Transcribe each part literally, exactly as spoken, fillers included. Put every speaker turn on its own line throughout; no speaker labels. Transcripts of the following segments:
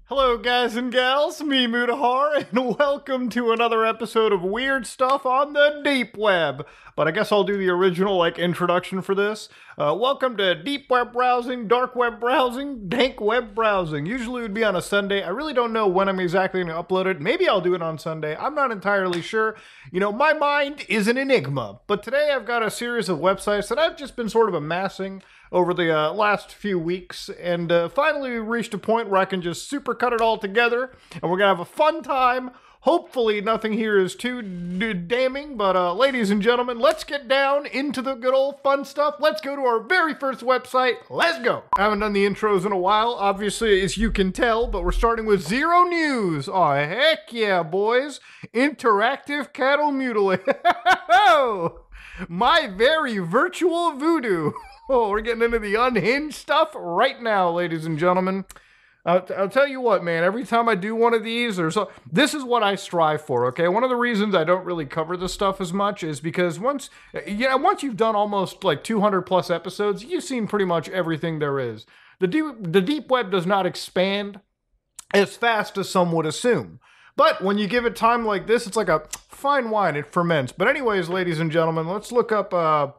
Hello guys and gals, me Mutahar, and welcome to another episode of Weird Stuff on the Deep Web. But I guess I'll do the original, like, introduction for this. Uh, welcome to Deep Web Browsing, Dark Web Browsing, Dank Web Browsing. Usually it would be on a Sunday. I really don't know when I'm exactly going to upload it. Maybe I'll do it on Sunday. I'm not entirely sure. You know, my mind is an enigma. But today I've got a series of websites that I've just been sort of amassing over the uh, last few weeks, and uh, finally we reached a point where I can just super cut it all together, and we're gonna have a fun time. Hopefully nothing here is too d- damning, but uh, ladies and gentlemen, let's get down into the good old fun stuff. Let's go to our very first website. Let's go. I haven't done the intros in a while, obviously, as you can tell, but we're starting with Zero News. Oh, heck yeah, boys. Interactive cattle mutilation. My very virtual voodoo. Oh, we're getting into the unhinged stuff right now, ladies and gentlemen. I'll, I'll tell you what, man, every time I do one of these, there's a, this is what I strive for, okay? One of the reasons I don't really cover this stuff as much is because once, yeah, once you've done almost like two hundred plus episodes, you've seen pretty much everything there is. The deep, the deep web does not expand as fast as some would assume. But when you give it time like this, it's like a fine wine, it ferments. But anyways, ladies and gentlemen, let's look up... Uh,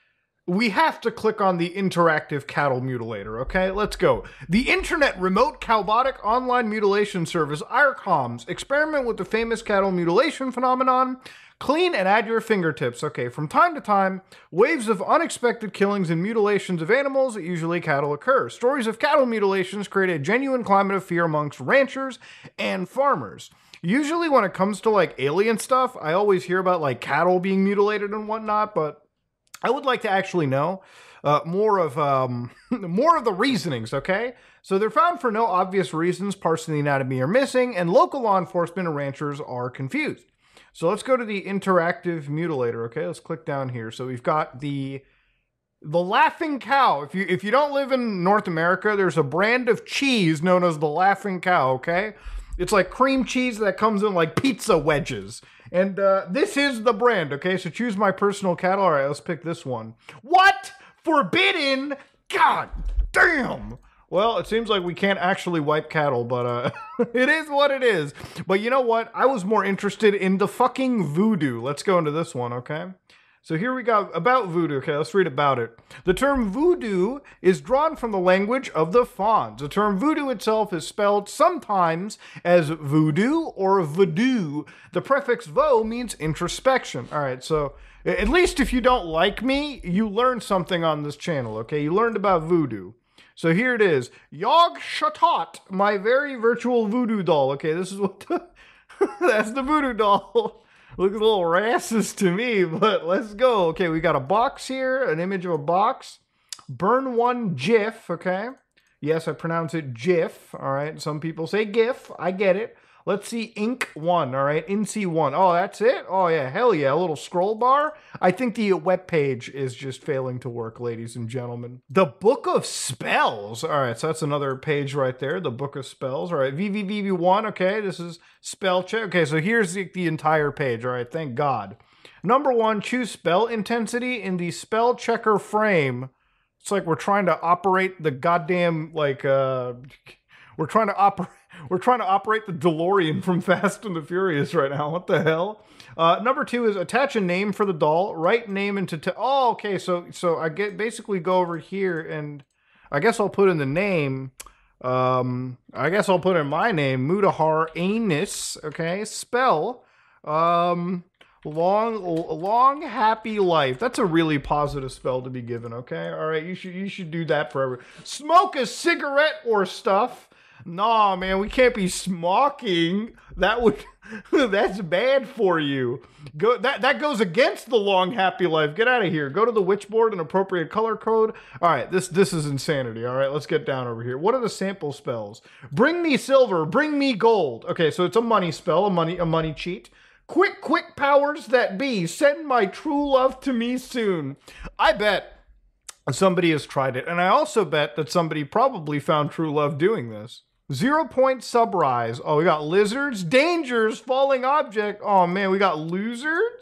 We have to click on the interactive cattle mutilator, okay? Let's go. The Internet Remote Cowbotic Online Mutilation Service, IRCOMS, experiment with the famous cattle mutilation phenomenon. Clean and add your fingertips. Okay, from time to time, waves of unexpected killings and mutilations of animals, usually cattle, occur. Stories of cattle mutilations create a genuine climate of fear amongst ranchers and farmers. Usually when it comes to, like, alien stuff, I always hear about, like, cattle being mutilated and whatnot, but I would like to actually know uh, more of um, more of the reasonings, okay? So they're found for no obvious reasons, parts of the anatomy are missing, and local law enforcement and ranchers are confused. So let's go to the interactive mutilator, okay? Let's click down here. So we've got the the Laughing Cow. If you if you don't live in North America, there's a brand of cheese known as the Laughing Cow, okay? It's like cream cheese that comes in like pizza wedges. And uh, this is the brand, okay? So choose my personal cattle. All right, let's pick this one. What? Forbidden? God damn. Well, it seems like we can't actually wipe cattle, but uh, it is what it is. But you know what? I was more interested in the fucking voodoo. Let's go into this one, okay? So here we go, about voodoo. Okay, let's read about it. The term voodoo is drawn from the language of the Fons. The term voodoo itself is spelled sometimes as voodoo or voodoo. The prefix vo means introspection. All right, so at least if you don't like me, you learned something on this channel, okay? You learned about voodoo. So here it is. Yog Shatot, my very virtual voodoo doll. Okay, this is what the, that's the voodoo doll. Looks a little racist to me, but let's go. Okay, we got a box here, an image of a box. Burn one GIF, okay? Yes, I pronounce it GIF, all right? Some people say GIF, I get it. Let's see ink one, all right? N C one. Oh, that's it? Oh, yeah, hell yeah. A little scroll bar. I think the web page is just failing to work, ladies and gentlemen. The Book of Spells. All right, so that's another page right there, the Book of Spells. All right, V V V V one, okay, this is spell check. Okay, so here's the, the entire page, all right, thank God. Number one, choose spell intensity in the spell checker frame. It's like we're trying to operate the goddamn, like, uh... We're trying to operate. We're trying to operate the DeLorean from Fast and the Furious right now. What the hell? Uh, number two is attach a name for the doll. Write name into. T- oh, okay. So so I get basically go over here and I guess I'll put in the name. Um, I guess I'll put in my name, Mutahar Anus. Okay, spell. Um, long long happy life. That's a really positive spell to be given. Okay, all right. You should you should do that forever. Smoke a cigarette or stuff. Nah, man, we can't be smoking. That would, that's bad for you. Go that that goes against the long happy life. Get out of here. Go to the witchboard and appropriate color code. All right, this this is insanity. All right, let's get down over here. What are the sample spells? Bring me silver. Bring me gold. Okay, so it's a money spell, a money a money cheat. Quick, quick powers that be. Send my true love to me soon. I bet somebody has tried it, and I also bet that somebody probably found true love doing this. Zero point subrise. Oh, we got lizards, dangers, falling object. Oh man, we got losers.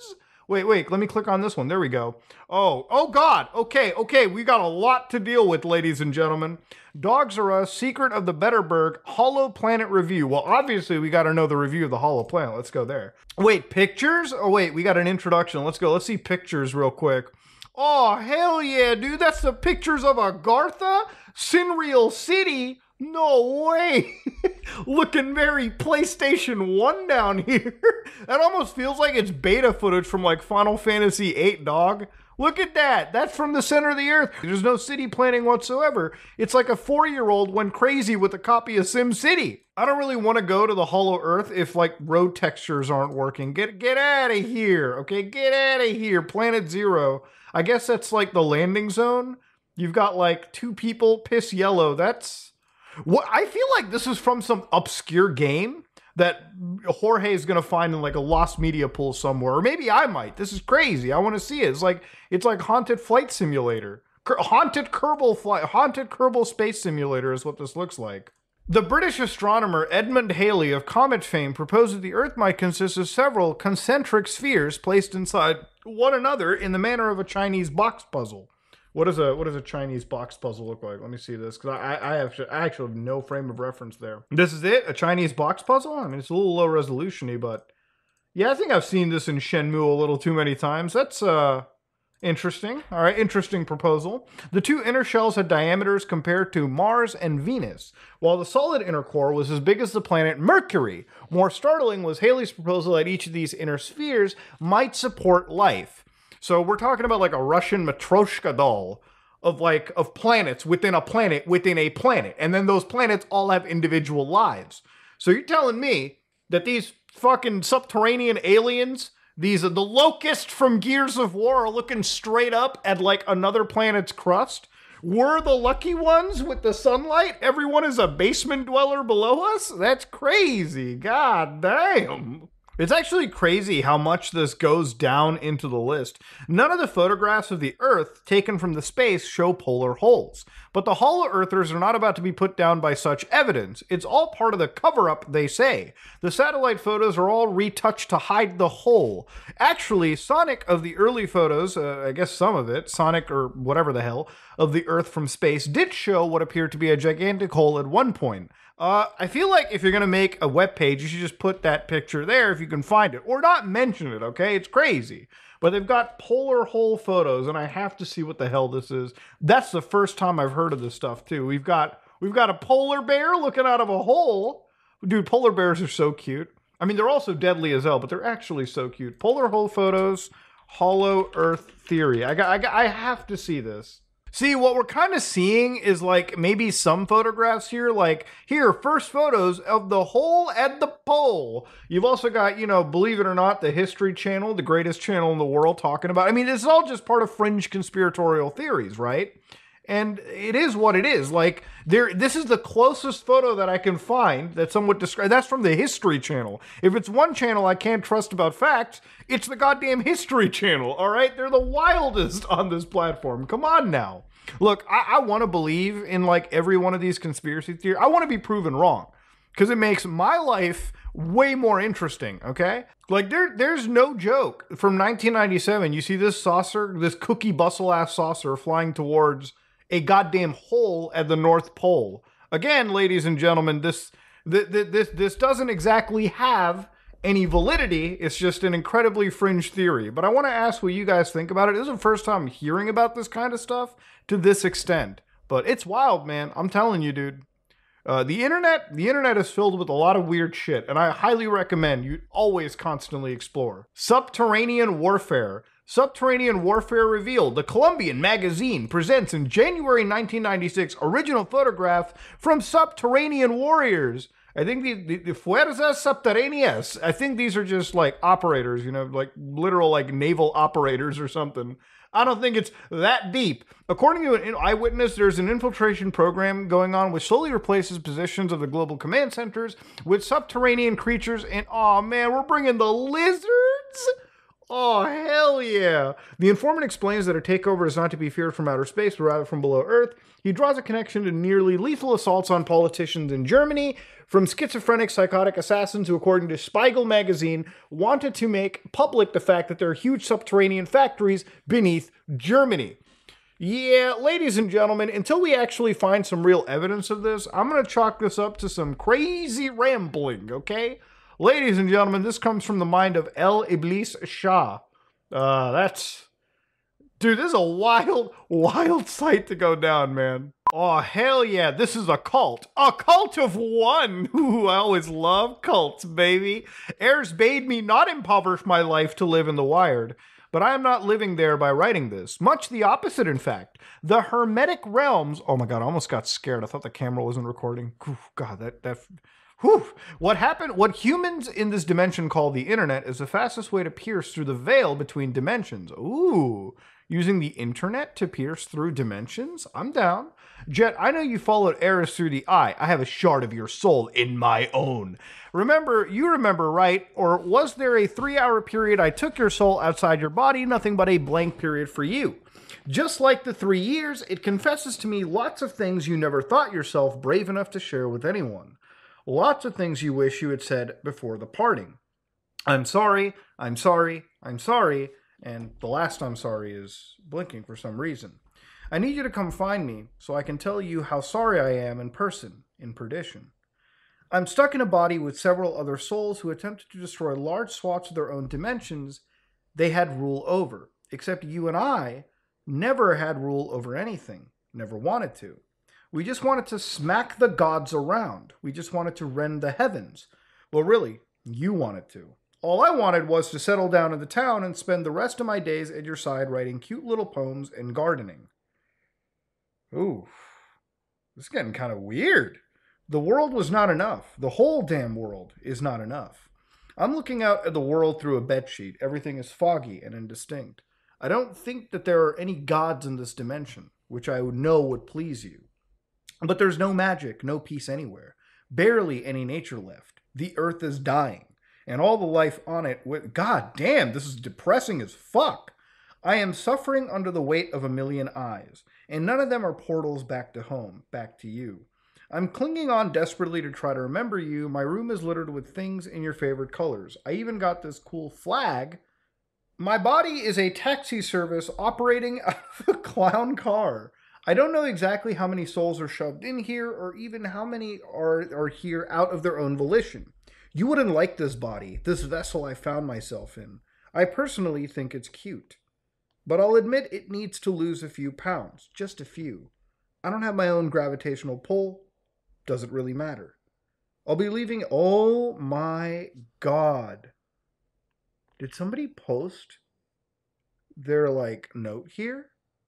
Wait, wait, let me click on this one. There we go. Oh, oh God. Okay, okay, we got a lot to deal with, ladies and gentlemen. Dogs R Us, Secret of the Betterberg, Hollow Planet Review. Well, obviously, we got to know the review of the Hollow Planet. Let's go there. Wait, pictures? Oh, wait, we got an introduction. Let's go. Let's see pictures real quick. Oh, hell yeah, dude. That's the pictures of Agartha? Sinreal City? No way. Looking very PlayStation one down here. That almost feels like it's beta footage from like Final Fantasy eight, dog. Look at that. That's from the center of the earth. There's no city planning whatsoever. It's like a four-year-old went crazy with a copy of SimCity. I don't really want to go to the Hollow Earth if like road textures aren't working. Get get out of here. Okay, get out of here. Planet Zero. I guess that's like the landing zone. You've got like two people piss yellow. That's what I feel like this is from some obscure game that Jorge is gonna find in like a lost media pool somewhere, or maybe I might. This is crazy. I want to see it. It's like it's like Haunted Flight Simulator, Haunted Kerbal Flight, Haunted Kerbal Space Simulator is what this looks like. The British astronomer Edmund Halley of comet fame proposed that the Earth might consist of several concentric spheres placed inside one another in the manner of a Chinese box puzzle. What does a what does a Chinese box puzzle look like? Let me see this, because I I have I actually have no frame of reference there. This is it, a Chinese box puzzle. I mean, it's a little low resolution-y, but yeah, I think I've seen this in Shenmue a little too many times. That's uh interesting. All right, interesting proposal. The two inner shells had diameters compared to Mars and Venus, while the solid inner core was as big as the planet Mercury. More startling was Halley's proposal that each of these inner spheres might support life. So we're talking about like a Russian Matryoshka doll of like of planets within a planet within a planet. And then those planets all have individual lives. So you're telling me that these fucking subterranean aliens, these are the locusts from Gears of War, are looking straight up at like another planet's crust? We're the lucky ones with the sunlight? Everyone is a basement dweller below us? That's crazy. God damn. It's actually crazy how much this goes down into the list. None of the photographs of the Earth taken from the space show polar holes. But the Hollow Earthers are not about to be put down by such evidence. It's all part of the cover-up, they say. The satellite photos are all retouched to hide the hole. Actually, Sonic of the early photos, uh, I guess some of it, Sonic or whatever the hell, of the Earth from space did show what appeared to be a gigantic hole at one point. Uh, I feel like if you're going to make a web page, you should just put that picture there if you can find it. Or not mention it, okay? It's crazy. But they've got polar hole photos, and I have to see what the hell this is. That's the first time I've heard of this stuff, too. We've got we've got a polar bear looking out of a hole. Dude, polar bears are so cute. I mean, they're also deadly as hell, but they're actually so cute. Polar hole photos, Hollow Earth theory. I got, I got, I have to see this. See, what we're kind of seeing is like maybe some photographs here, like here, first photos of the hole at the pole. You've also got, you know, believe it or not, the History Channel, the greatest channel in the world, talking about, I mean, this is all just part of fringe conspiratorial theories, right? And it is what it is. Like, there, this is the closest photo that I can find that someone describe. That's from the History Channel. If it's one channel I can't trust about facts, it's the goddamn History Channel, all right? They're the wildest on this platform. Come on now. Look, I, I want to believe in, like, every one of these conspiracy theories. I want to be proven wrong, because it makes my life way more interesting, okay? Like, there, there's no joke. From nineteen ninety-seven, you see this saucer, this cookie bustle-ass saucer flying towards a goddamn hole at the North Pole. Again, ladies and gentlemen, this th- th- this this doesn't exactly have any validity. It's just an incredibly fringe theory. But I want to ask what you guys think about it. This is the first time I'm hearing about this kind of stuff to this extent. But it's wild, man. I'm telling you, dude. Uh, the internet, the internet is filled with a lot of weird shit, and I highly recommend you always constantly explore. Subterranean warfare. Subterranean Warfare Revealed. The Columbian Magazine presents in January nineteen ninety-six original photograph from subterranean warriors. I think the, the, the Fuerzas Subterráneas. I think these are just like operators, you know, like literal like naval operators or something. I don't think it's that deep. According to an eyewitness, there's an infiltration program going on which slowly replaces positions of the global command centers with subterranean creatures. And oh man, we're bringing the lizards. Oh, hell yeah. The informant explains that a takeover is not to be feared from outer space, but rather from below Earth. He draws a connection to nearly lethal assaults on politicians in Germany, from schizophrenic psychotic assassins who, according to Spiegel magazine, wanted to make public the fact that there are huge subterranean factories beneath Germany. Yeah, ladies and gentlemen, until we actually find some real evidence of this, I'm going to chalk this up to some crazy rambling, okay? Ladies and gentlemen, this comes from the mind of El Iblis Shah. Uh, that's... Dude, this is a wild, wild sight to go down, man. Oh, hell yeah, this is a cult. A cult of one. Ooh, I always love cults, baby. Ayers bade me not impoverish my life to live in the wired. But I am not living there by writing this. Much the opposite, in fact. The Hermetic realms... Oh my god, I almost got scared. I thought the camera wasn't recording. Ooh, god, that... that whew. What happened... What humans in this dimension call the internet is the fastest way to pierce through the veil between dimensions. Ooh. Using the internet to pierce through dimensions? I'm down. Jet, I know you followed Eris through the eye. I have a shard of your soul in my own. Remember, you remember, right? Or was there a three-hour period I took your soul outside your body, nothing but a blank period for you? Just like the three years, it confesses to me lots of things you never thought yourself brave enough to share with anyone. Lots of things you wish you had said before the parting. I'm sorry, I'm sorry, I'm sorry, and the last I'm sorry is blinking for some reason. I need you to come find me so I can tell you how sorry I am in person, in perdition. I'm stuck in a body with several other souls who attempted to destroy large swaths of their own dimensions they had rule over, except you and I never had rule over anything, never wanted to. We just wanted to smack the gods around. We just wanted to rend the heavens. Well, really, you wanted to. All I wanted was to settle down in the town and spend the rest of my days at your side writing cute little poems and gardening. Ooh, this is getting kind of weird. The world was not enough. The whole damn world is not enough. I'm looking out at the world through a bedsheet. Everything is foggy and indistinct. I don't think that there are any gods in this dimension, which I would know would please you. But there's no magic, no peace anywhere. Barely any nature left. The earth is dying. And all the life on it, with, God damn, this is depressing as fuck. I am suffering under the weight of a million eyes, and none of them are portals back to home, back to you. I'm clinging on desperately to try to remember you. My room is littered with things in your favorite colors. I even got this cool flag. My body is a taxi service operating out of a clown car. I don't know exactly how many souls are shoved in here, or even how many are, are here out of their own volition. You wouldn't like this body, this vessel I found myself in. I personally think it's cute. But I'll admit it needs to lose a few pounds, just a few. I don't have my own gravitational pull. Doesn't really matter. I'll be leaving... Oh my god. Did somebody post their, like, note here?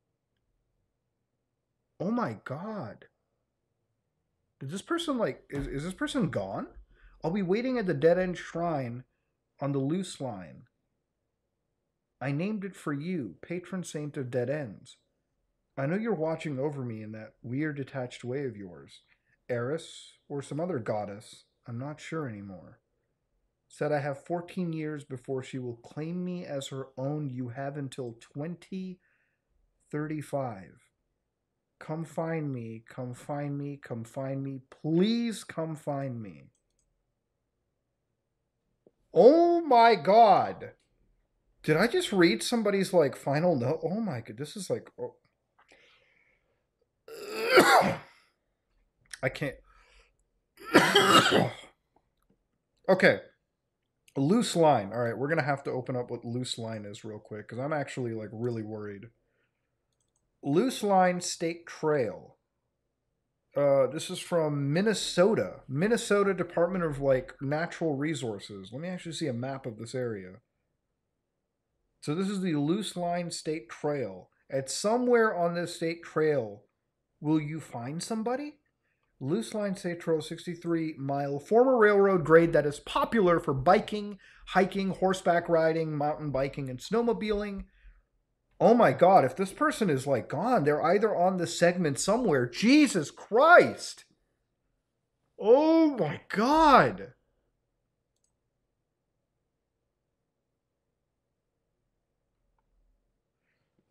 Oh my god. Did this person, like... Is, is this person gone? I'll be waiting at the dead-end shrine on the loose line. I named it for you, patron saint of dead ends. I know you're watching over me in that weird detached way of yours. Eris, or some other goddess, I'm not sure anymore. Said I have fourteen years before she will claim me as her own. You have until twenty thirty-five. Come find me, come find me, come find me. Please come find me. Oh my god. Did I just read somebody's, like, final note? Oh my god, this is like... Oh. I can't... Okay. Loose line. Alright, we're gonna have to open up what loose line is real quick, because I'm actually, like, really worried. Loose Line State Trail. Uh, this is from Minnesota. Minnesota Department of, like, Natural Resources. Let me actually see a map of this area. So this is the Loose Line State Trail. At somewhere on this state trail, will you find somebody? Loose Line State Trail, sixty-three mile former railroad grade that is popular for biking, hiking, horseback riding, mountain biking, and snowmobiling. Oh my god, if this person is, like, gone, they're either on the segment somewhere. Jesus Christ! Oh my god!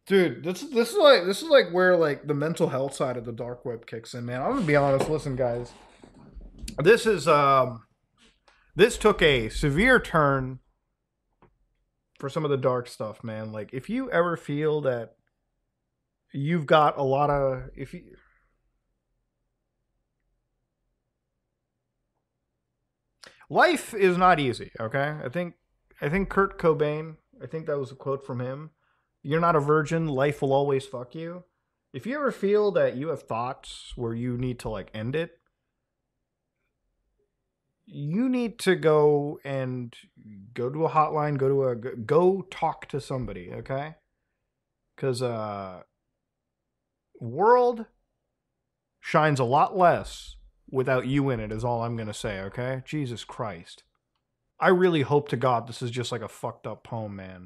Dude, this is this is like this is like where like the mental health side of the dark web kicks in, man. I'm gonna be honest. Listen, guys, this is um, this took a severe turn for some of the dark stuff, man. Like, if you ever feel that you've got a lot of, if you, life is not easy. Okay, I think I think Kurt Cobain. I think that was a quote from him. You're not a virgin. Life will always fuck you. If you ever feel that you have thoughts where you need to like end it, you need to go and go to a hotline, go to a go talk to somebody, okay? Cuz uh world shines a lot less without you in it is all I'm going to say, okay? Jesus Christ. I really hope to God this is just like a fucked up poem, man.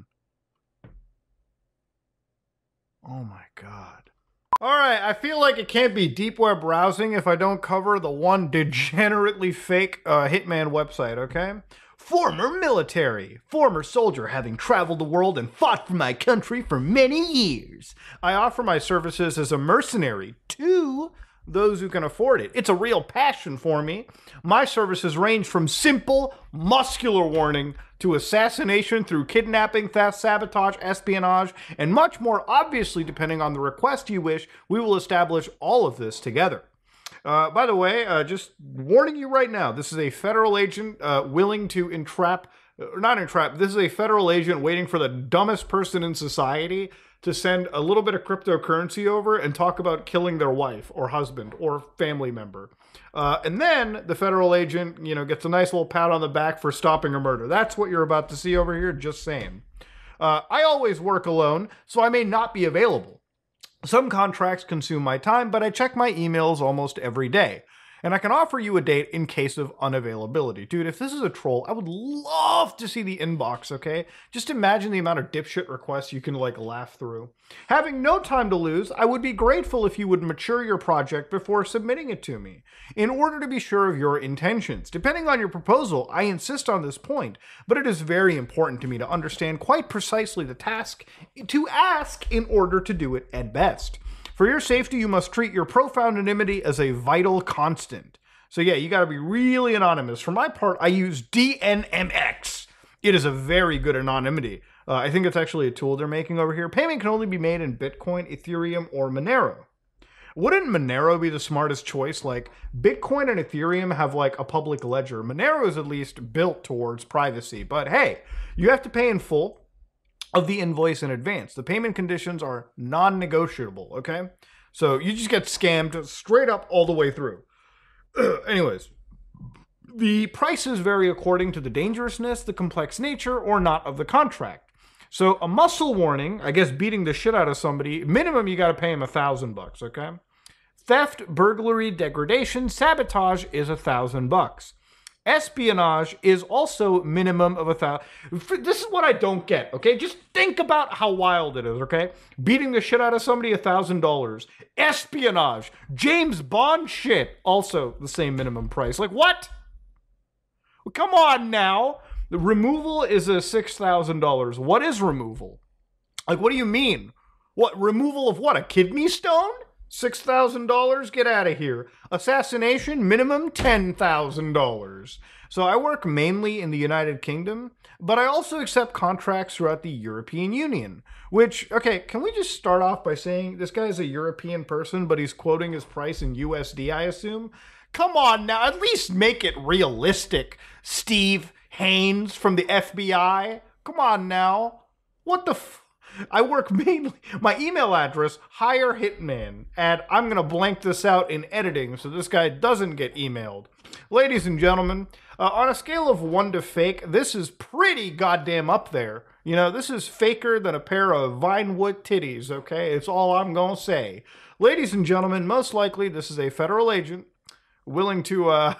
Oh my God. All right, I feel like it can't be deep web browsing if I don't cover the one degenerately fake uh, Hitman website, okay? Former military, former soldier having traveled the world and fought for my country for many years. I offer my services as a mercenary to those who can afford it. It's a real passion for me. My services range from simple, muscular warning to assassination through kidnapping, theft, sabotage, espionage, and much more. Obviously, depending on the request you wish, we will establish all of this together. Uh, by the way, uh, just warning you right now, this is a federal agent uh, willing to entrap, or not entrap, this is a federal agent waiting for the dumbest person in society to send a little bit of cryptocurrency over and talk about killing their wife or husband or family member. Uh, and then the federal agent, you know, gets a nice little pat on the back for stopping a murder. That's what you're about to see over here, just saying. Uh, I always work alone, so I may not be available. Some contracts consume my time, but I check my emails almost every day. And I can offer you a date in case of unavailability. Dude, if this is a troll, I would love to see the inbox, okay? Just imagine the amount of dipshit requests you can, like, laugh through. Having no time to lose, I would be grateful if you would mature your project before submitting it to me, in order to be sure of your intentions. Depending on your proposal, I insist on this point, but it is very important to me to understand quite precisely the task to ask in order to do it at best. For your safety, you must treat your profound anonymity as a vital constant. So yeah, you gotta be really anonymous. For my part, I use D N M X. It is a very good anonymity. Uh, I think it's actually a tool they're making over here. Payment can only be made in Bitcoin, Ethereum, or Monero. Wouldn't Monero be the smartest choice? Like, Bitcoin and Ethereum have like a public ledger. Monero is at least built towards privacy. But hey, you have to pay in full of the invoice in advance. The payment conditions are non-negotiable, okay? So you just get scammed straight up all the way through. Anyways, the prices vary according to the dangerousness, the complex nature, or not of the contract. So a muscle warning, I guess beating the shit out of somebody, minimum you gotta pay him a thousand bucks, okay? Theft, burglary, degradation, sabotage is a thousand bucks. Espionage is also minimum of a thousand. This is what I don't get, okay? Just think about how wild it is, okay? Beating the shit out of somebody, a thousand dollars. Espionage, James Bond shit, also the same minimum price. Like, what? Well, come on now. The removal is a six thousand dollars. What is removal? Like, what do you mean? What, removal of what, a kidney stone? six thousand dollars? Get out of here. Assassination, minimum ten thousand dollars. So I work mainly in the United Kingdom, but I also accept contracts throughout the European Union. Which, okay, can we just start off by saying this guy is a European person, but he's quoting his price in U S D, I assume? Come on now, at least make it realistic, Steve Haynes from the F B I. Come on now. What the f... I work mainly, my email address, hire hitman, and I'm going to blank this out in editing so this guy doesn't get emailed. Ladies and gentlemen, uh, on a scale of one to fake, this is pretty goddamn up there. You know, this is faker than a pair of Vinewood titties, okay? It's all I'm going to say. Ladies and gentlemen, most likely this is a federal agent willing to uh,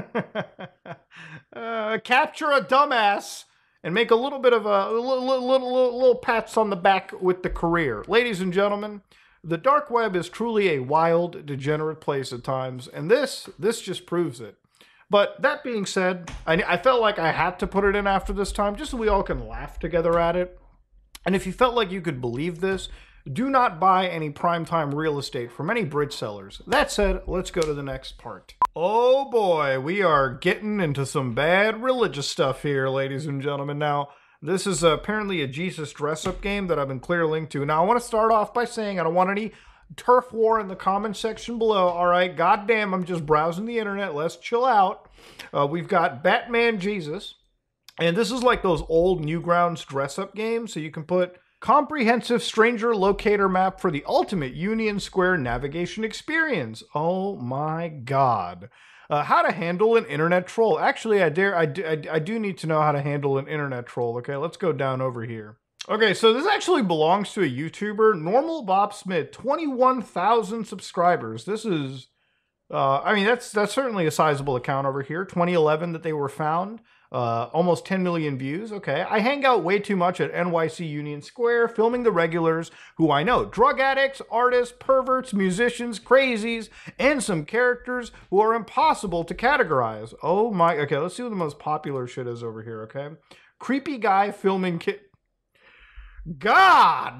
uh, capture a dumbass and make a little bit of a little, little, little, little pats on the back with the career. Ladies and gentlemen, the dark web is truly a wild, degenerate place at times, and this, this just proves it. But that being said, I, I felt like I had to put it in after this time, just so we all can laugh together at it. And if you felt like you could believe this, do not buy any primetime real estate from any bridge sellers. That said, let's go to the next part. Oh boy, we are getting into some bad religious stuff here, ladies and gentlemen. Now, this is apparently a Jesus dress-up game that I've been clear linked to. Now, I want to start off by saying I don't want any turf war in the comment section below. All right, goddamn, I'm just browsing the internet. Let's chill out. Uh, we've got Batman Jesus. And this is like those old Newgrounds dress-up games, so you can put comprehensive stranger locator map for the ultimate Union Square navigation experience. Oh my god. Uh, how to handle an internet troll. Actually, I dare, I do, I, I do need to know how to handle an internet troll. Okay, let's go down over here. Okay, so this actually belongs to a YouTuber, Normal Bob Smith, twenty-one thousand subscribers. This is, uh, I mean, that's that's certainly a sizable account over here. twenty eleven that they were found. Uh, almost ten million views. Okay. I hang out way too much at N Y C Union Square, filming the regulars who I know. Drug addicts, artists, perverts, musicians, crazies, and some characters who are impossible to categorize. Oh my, okay, let's see what the most popular shit is over here, okay? Creepy guy filming kid. God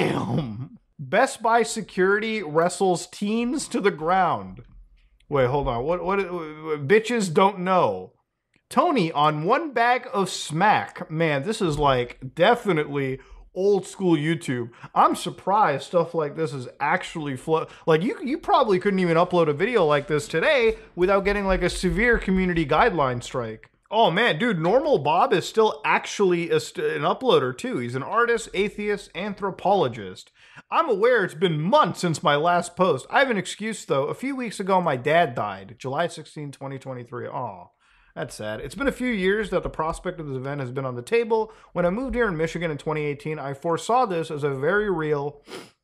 damn! Best Buy security wrestles teens to the ground. Wait, hold on. What, what, what bitches don't know. Tony on one bag of smack. Man, this is like definitely old school YouTube. I'm surprised stuff like this is actually flow. Like you, you probably couldn't even upload a video like this today without getting like a severe community guideline strike. Oh man, dude, Normal Bob is still actually a, an uploader too. He's an artist, atheist, anthropologist. I'm aware it's been months since my last post. I have an excuse though. A few weeks ago, my dad died, July sixteenth, twenty twenty-three. Aw. That's sad. It's been a few years that the prospect of this event has been on the table. When I moved here in Michigan in twenty eighteen, I foresaw this as a very real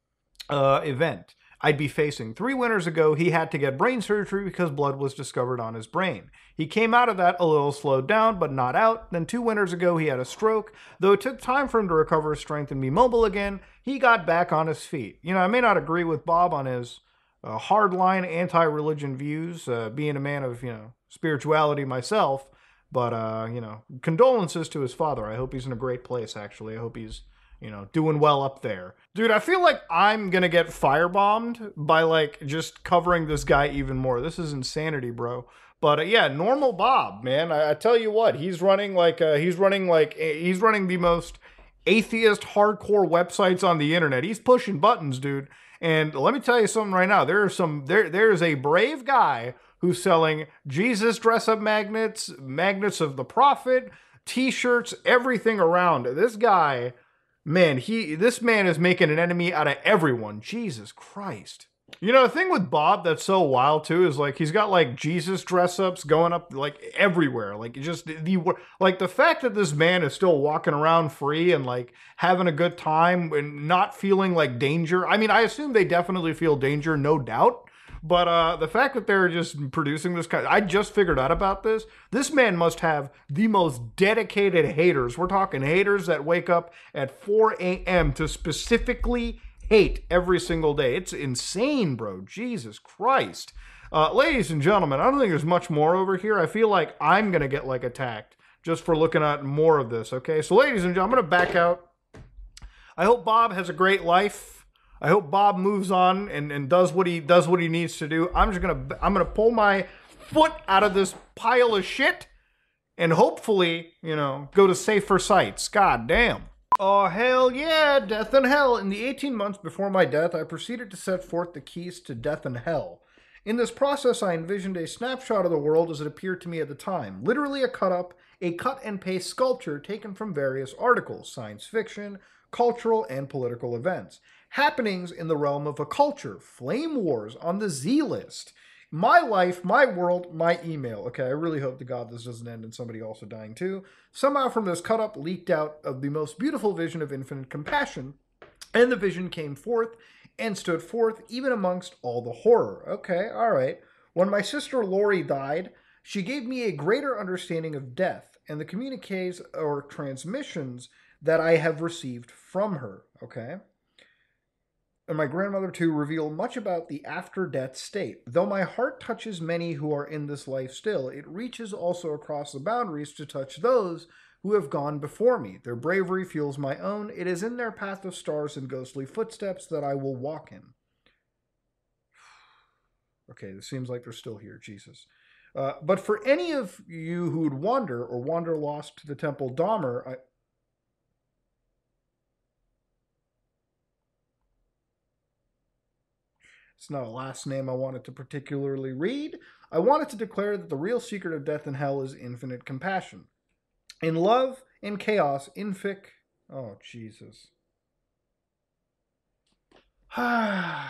uh, event I'd be facing. Three winters ago, he had to get brain surgery because blood was discovered on his brain. He came out of that a little slowed down, but not out. Then two winters ago, he had a stroke. Though it took time for him to recover his strength and be mobile again, he got back on his feet. You know, I may not agree with Bob on his uh, hardline anti-religion views, uh, being a man of, you know, spirituality myself, but, uh, you know, condolences to his father. I hope he's in a great place, actually. I hope he's, you know, doing well up there. Dude, I feel like I'm gonna get firebombed by, like, just covering this guy even more. This is insanity, bro. But, uh, yeah, Normal Bob, man. I, I tell you what, he's running, like, uh, he's running, like, he's running the most atheist hardcore websites on the internet. He's pushing buttons, dude. And let me tell you something right now. There are some, there, there is a brave guy who's selling Jesus dress-up magnets, magnets of the prophet, t-shirts, everything around. This guy, man, he, this man is making an enemy out of everyone. Jesus Christ. You know, the thing with Bob that's so wild too is like he's got like Jesus dress-ups going up like everywhere. Like just the like the fact that this man is still walking around free and like having a good time and not feeling like danger. I mean, I assume they definitely feel danger, no doubt. But uh, the fact that they're just producing this kind, I just figured out about this. This man must have the most dedicated haters. We're talking haters that wake up at four a m to specifically hate every single day. It's insane, bro. Jesus Christ. Uh, ladies and gentlemen, I don't think there's much more over here. I feel like I'm going to get like attacked just for looking at more of this. Okay, so ladies and gentlemen, I'm going to back out. I hope Bob has a great life. I hope Bob moves on and, and does what he does what he needs to do. I'm just gonna I'm gonna pull my foot out of this pile of shit and hopefully, you know, go to safer sites. God damn. Oh hell yeah, death and hell. In the eighteen months before my death, I proceeded to set forth the keys to death and hell. In this process, I envisioned a snapshot of the world as it appeared to me at the time. Literally a cut-up, a cut-and-paste sculpture taken from various articles, science fiction, cultural, and political events. Happenings in the realm of a culture, flame wars on the Z-list, my life, my world, my email. Okay, I really hope to God this doesn't end in somebody also dying too. Somehow from this cut-up leaked out of the most beautiful vision of infinite compassion, and the vision came forth and stood forth even amongst all the horror. Okay, all right. When my sister Lori died, she gave me a greater understanding of death and the communiques or transmissions that I have received from her. Okay. And my grandmother, too, revealed much about the after-death state. Though my heart touches many who are in this life still, it reaches also across the boundaries to touch those who have gone before me. Their bravery fuels my own. It is in their path of stars and ghostly footsteps that I will walk in. Okay, this seems like they're still here. Jesus. Uh, but for any of you who would wander or wander lost to the temple Dahmer, I... It's not a last name I wanted to particularly read. I wanted to declare that the real secret of death and hell is infinite compassion. In love, in chaos, in fic... Oh, Jesus. We're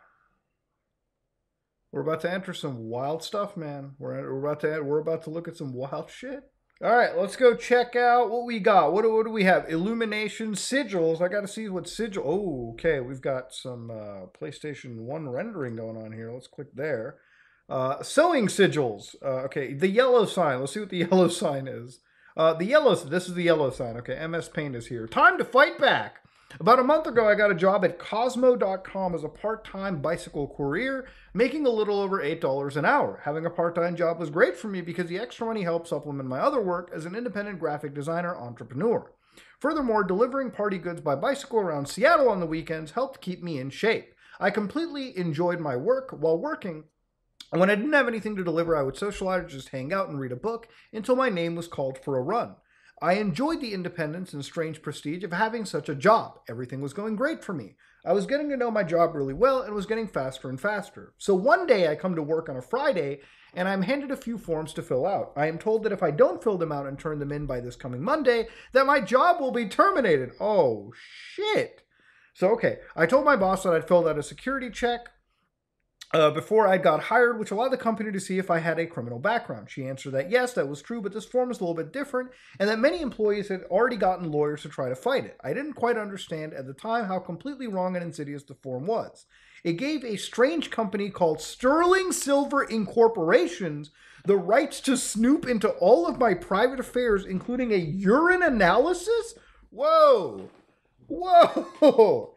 about to enter some wild stuff, man. We're, we're about to we're about to look at some wild shit. All right, let's go check out what we got. What do, what do we have? Illumination sigils. I got to see what sigil. Oh, okay. We've got some uh, PlayStation one rendering going on here. Let's click there. Uh, sewing sigils. Uh, okay, the yellow sign. Let's see what the yellow sign is. Uh, the yellow. This is the yellow sign. Okay, M S Paint is here. Time to fight back. About a month ago, I got a job at Cosmo dot com as a part-time bicycle courier, making a little over eight dollars an hour. Having a part-time job was great for me because the extra money helped supplement my other work as an independent graphic designer entrepreneur. Furthermore, delivering party goods by bicycle around Seattle on the weekends helped keep me in shape. I completely enjoyed my work while working. When I didn't have anything to deliver, I would socialize or just hang out and read a book until my name was called for a run. I enjoyed the independence and strange prestige of having such a job. Everything was going great for me. I was getting to know my job really well and was getting faster and faster. So one day I come to work on a Friday and I'm handed a few forms to fill out. I am told that if I don't fill them out and turn them in by this coming Monday, that my job will be terminated. Oh, shit. So, okay, I told my boss that I'd filled out a security check Uh, before I got hired, which allowed the company to see if I had a criminal background. She answered that yes, that was true, but this form is a little bit different, and that many employees had already gotten lawyers to try to fight it. I didn't quite understand at the time how completely wrong and insidious the form was. It gave a strange company called Sterling Silver Incorporation the rights to snoop into all of my private affairs, including a urine analysis? Whoa! Whoa!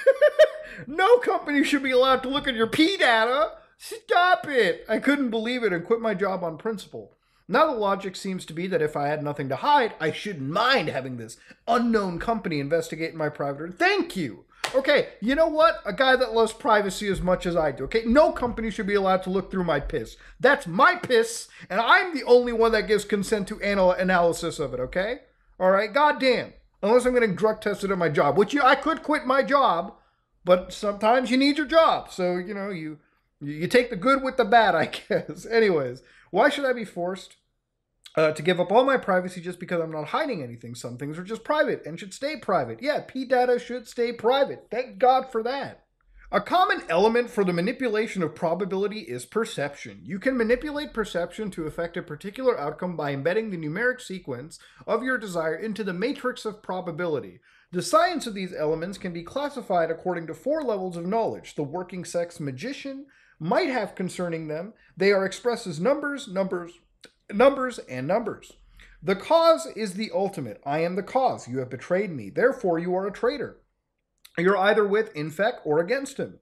No company should be allowed to look at your pee data. Stop it. I couldn't believe it and quit my job on principle. Now the logic seems to be that if I had nothing to hide, I shouldn't mind having this unknown company investigate my private... Thank you. Okay, you know what? A guy that loves privacy as much as I do, okay? No company should be allowed to look through my piss. That's my piss, and I'm the only one that gives consent to anal analysis of it, okay? All right, goddamn. Unless I'm getting drug tested at my job, which you, I could quit my job, but sometimes you need your job. So, you know, you you take the good with the bad, I guess. Anyways, why should I be forced uh, to give up all my privacy just because I'm not hiding anything? Some things are just private and should stay private. Yeah, P data should stay private. Thank God for that. A common element for the manipulation of probability is perception. You can manipulate perception to affect a particular outcome by embedding the numeric sequence of your desire into the matrix of probability. The science of these elements can be classified according to four levels of knowledge the working sex magician might have concerning them. They are expressed as numbers, numbers, numbers, and numbers. The cause is the ultimate. I am the cause. You have betrayed me. Therefore, you are a traitor. You're either with Infec or against him.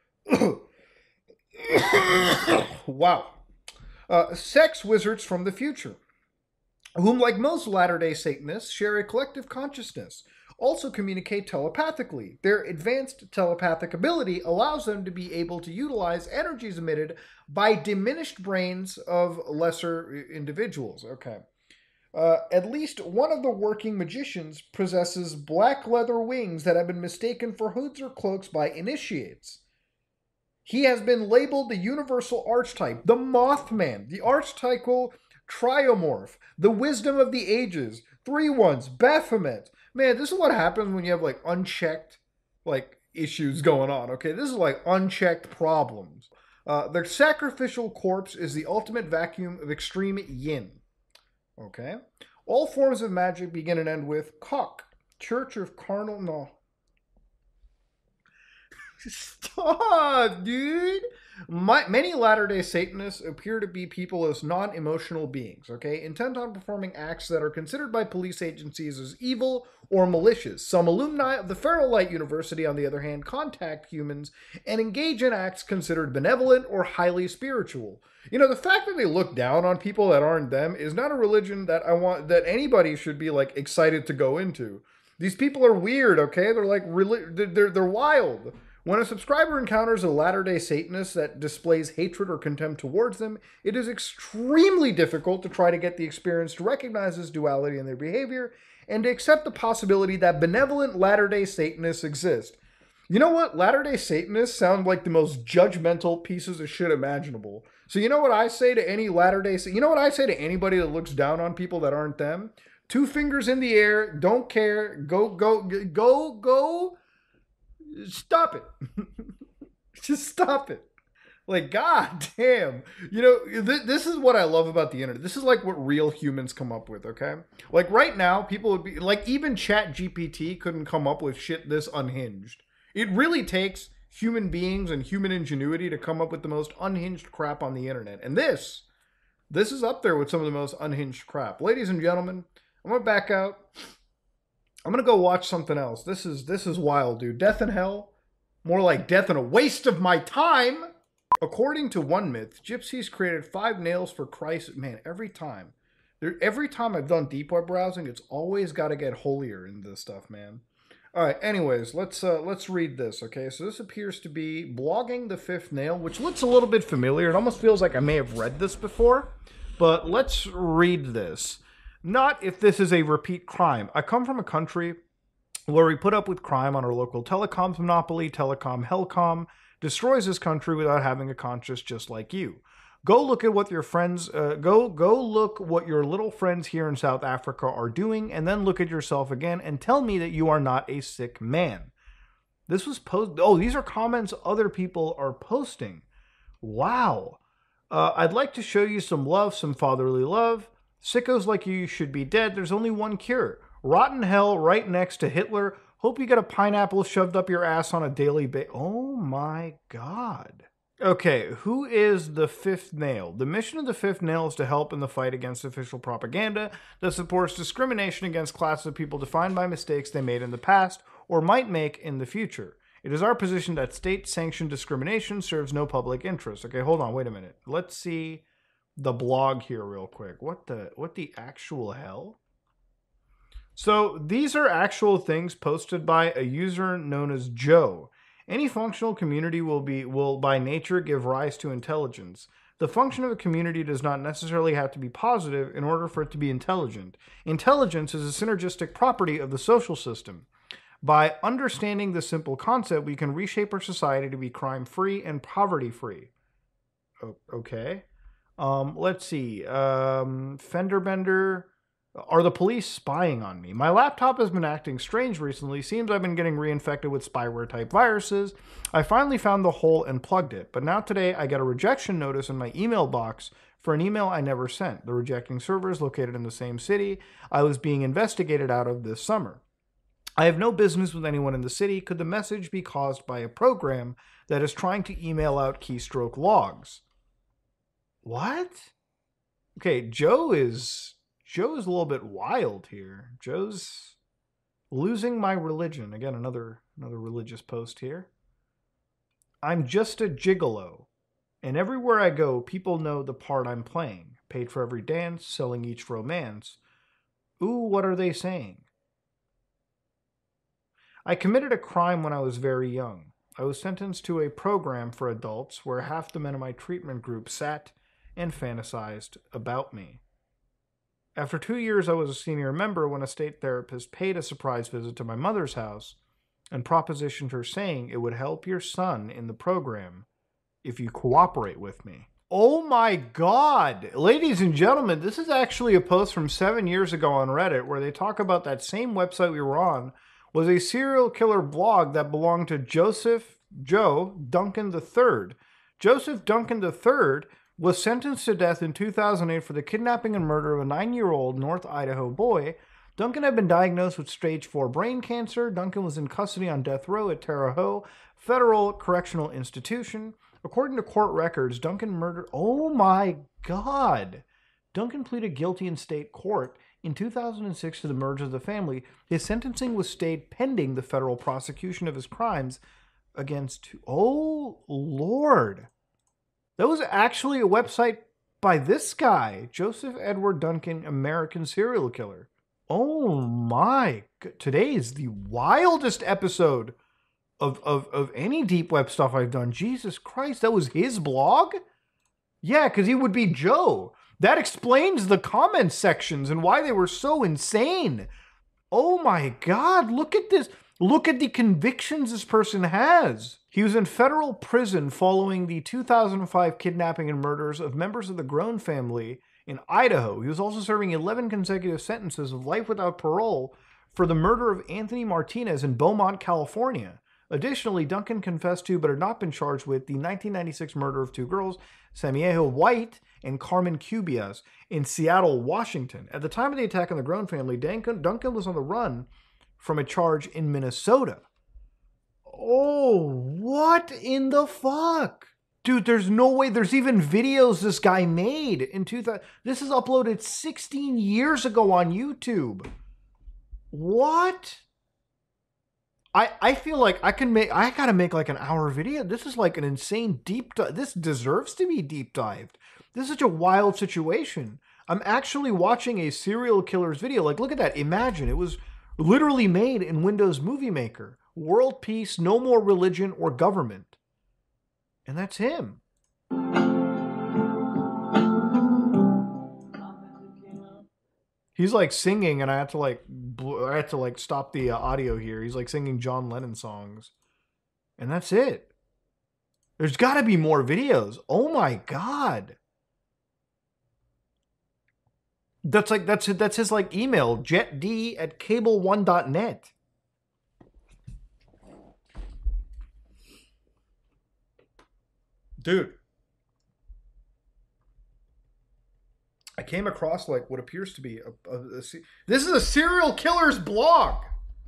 Wow. Uh, sex wizards from the future, whom, like most Latter-day Satanists, share a collective consciousness, also communicate telepathically. Their advanced telepathic ability allows them to be able to utilize energies emitted by diminished brains of lesser individuals. Okay. Uh, at least one of the working magicians possesses black leather wings that have been mistaken for hoods or cloaks by initiates. He has been labeled the universal archetype, the Mothman, the archetypal triomorph, the wisdom of the ages, three ones, Baphomet. Man, this is what happens when you have like unchecked like issues going on, okay? This is like unchecked problems. Uh, the sacrificial corpse is the ultimate vacuum of extreme yin. Okay. All forms of magic begin and end with cock. Church of Carnal... No. Stop, dude. My, many Latter-day Satanists appear to be people as non-emotional beings, okay, intent on performing acts that are considered by police agencies as evil or malicious. Some alumni of the Fairlight University, on the other hand, contact humans and engage in acts considered benevolent or highly spiritual. You know, the fact that they look down on people that aren't them is not a religion that I want, that anybody should be, like, excited to go into. These people are weird, okay? They're like, they're, they're wild. When a subscriber encounters a Latter-day Satanist that displays hatred or contempt towards them, it is extremely difficult to try to get the experience to recognize this duality in their behavior and to accept the possibility that benevolent Latter-day Satanists exist. You know what? Latter-day Satanists sound like the most judgmental pieces of shit imaginable. So you know what I say to any Latter-day... You know what I say to anybody that looks down on people that aren't them? Two fingers in the air, don't care, go, go, go, go... Stop it. Just stop it. Like, god damn. You know, th- this is what I love about the internet. This is like what real humans come up with, okay? Like right now, people would be, like even Chat G P T couldn't come up with shit this unhinged. It really takes human beings and human ingenuity to come up with the most unhinged crap on the internet. And this, this is up there with some of the most unhinged crap. Ladies and gentlemen, I'm going to back out. I'm gonna go watch something else. This is this is wild, dude. Death in Hell, more like death and a waste of my time. According to one myth, gypsies created five nails for Christ. Man, every time, there, every time I've done deep web browsing, it's always got to get holier in this stuff, man. All right. Anyways, let's uh, let's read this. Okay, so this appears to be blogging the fifth nail, which looks a little bit familiar. It almost feels like I may have read this before, but let's read this. Not if this is a repeat crime. I come from a country where we put up with crime on our local telecoms monopoly. Telecom Hellcom destroys this country without having a conscience, just like you. Go look at what your friends, uh, go go look what your little friends here in South Africa are doing, and then look at yourself again and tell me that you are not a sick man. This was posted. Oh, these are comments other people are posting. Wow. Uh, I'd like to show you some love, some fatherly love. Sickos like you should be dead. There's only one cure. Rotten hell right next to Hitler. Hope you get a pineapple shoved up your ass on a daily basis. Oh my god. Okay, who is the fifth nail? The mission of the fifth nail is to help in the fight against official propaganda that supports discrimination against classes of people defined by mistakes they made in the past or might make in the future. It is our position that state-sanctioned discrimination serves no public interest. Okay, hold on, wait a minute. Let's see the blog here real quick. What the what the actual hell? So these are actual things posted by a user known as Joe. Any functional community will be will by nature give rise to intelligence. The function of a community does not necessarily have to be positive in order for it to be intelligent. Intelligence is a synergistic property of the social system. By understanding this simple concept, we can reshape our society to be crime-free and poverty-free. Okay. Um, let's see. Um, Fender Bender. Are the police spying on me? My laptop has been acting strange recently. Seems I've been getting reinfected with spyware-type viruses. I finally found the hole and plugged it. But now today, I get a rejection notice in my email box for an email I never sent. The rejecting server is located in the same city I was being investigated out of this summer. I have no business with anyone in the city. Could the message be caused by a program that is trying to email out keystroke logs? What? Okay, Joe is... Joe's a little bit wild here. Joe's losing my religion. Again, another another religious post here. I'm just a gigolo. And everywhere I go, people know the part I'm playing. Paid for every dance, selling each romance. Ooh, what are they saying? I committed a crime when I was very young. I was sentenced to a program for adults where half the men in my treatment group sat and fantasized about me. After two years, I was a senior member when a state therapist paid a surprise visit to my mother's house and propositioned her saying it would help your son in the program if you cooperate with me. Oh my God! Ladies and gentlemen, this is actually a post from seven years ago on Reddit where they talk about that same website we were on was a serial killer blog that belonged to Joseph Joe Duncan the third. Joseph Duncan the third was sentenced to death in two thousand eight for the kidnapping and murder of a nine-year-old North Idaho boy. Duncan had been diagnosed with stage four brain cancer. Duncan was in custody on death row at Terre Haute Federal Correctional Institution. According to court records, Duncan murdered... Oh my God. Duncan pleaded guilty in state court in two thousand six to the murder of the family. His sentencing was stayed pending the federal prosecution of his crimes against... Oh, Lord. That was actually a website by this guy, Joseph Edward Duncan, American serial killer. Oh my... Today is the wildest episode of, of, of any deep web stuff I've done. Jesus Christ, that was his blog? Yeah, because he would be Joe. That explains the comment sections and why they were so insane. Oh my God, look at this. Look at the convictions this person has. He was in federal prison following the two thousand five kidnapping and murders of members of the Groen family in Idaho. He was also serving eleven consecutive sentences of life without parole for the murder of Anthony Martinez in Beaumont, California. Additionally, Duncan confessed to, but had not been charged with, the nineteen ninety-six murder of two girls, Samieho White and Carmen Cubias, in Seattle, Washington. At the time of the attack on the Groen family, Duncan, Duncan was on the run from a charge in Minnesota. Oh, what in the fuck? Dude, there's no way. There's even videos this guy made in two thousand. This is uploaded sixteen years ago on YouTube. What? I, I feel like I can make, I gotta make like an hour video. This is like an insane deep dive. This deserves to be deep dived. This is such a wild situation. I'm actually watching a serial killer's video. Like, look at that. Imagine it was literally made in Windows Movie Maker. World peace, no more religion or government. And that's him. He's like singing, and I had to like, I had to like stop the uh, audio here. He's like singing John Lennon songs, and that's it. There's got to be more videos. Oh my God. That's like that's that's his like email, jetd at cable one dot net. Dude. I came across like what appears to be a, a, a this is a serial killer's blog.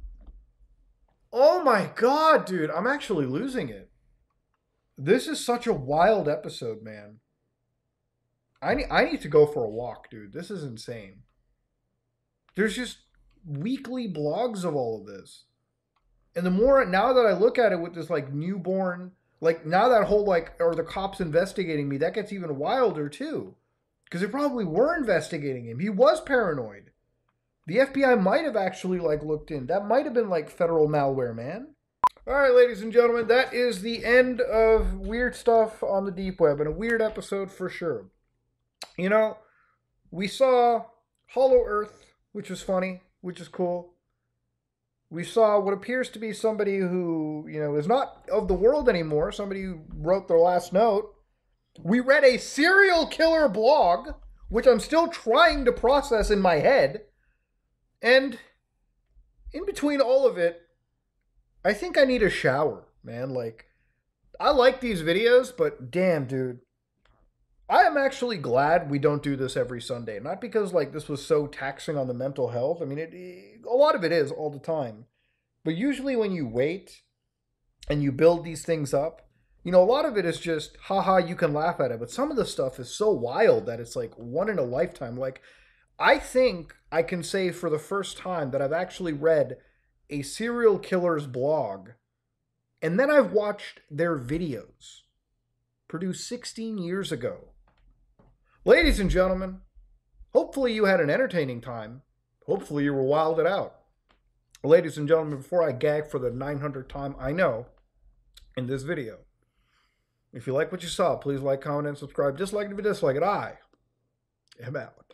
Oh my God, dude. I'm actually losing it. This is such a wild episode, man. I need, I need to go for a walk, dude. This is insane. There's just weekly blogs of all of this. And the more, now that I look at it with this like newborn, like now that whole like, or the cops investigating me, that gets even wilder too. Because they probably were investigating him. He was paranoid. The F B I might have actually like looked in. That might have been like federal malware, man. All right, ladies and gentlemen, that is the end of weird stuff on the deep web, and a weird episode for sure. You know, we saw Hollow Earth, which was funny, which is cool. We saw what appears to be somebody who, you know, is not of the world anymore, somebody who wrote their last note. We read a serial killer blog, which I'm still trying to process in my head. And in between all of it, I think I need a shower, man. Like, I like these videos, but damn, dude. I am actually glad we don't do this every Sunday. Not because, like, this was so taxing on the mental health. I mean, it, it, a lot of it is all the time. But usually when you wait and you build these things up, you know, a lot of it is just, haha, you can laugh at it. But some of the stuff is so wild that it's like one in a lifetime. Like, I think I can say for the first time that I've actually read a serial killer's blog. And then I've watched their videos produced sixteen years ago. Ladies and gentlemen, hopefully you had an entertaining time. Hopefully you were wilded out. Ladies and gentlemen, before I gag for the nine hundredth time, I know, in this video, if you like what you saw, please like, comment, and subscribe. Dislike it if you dislike it. I am out.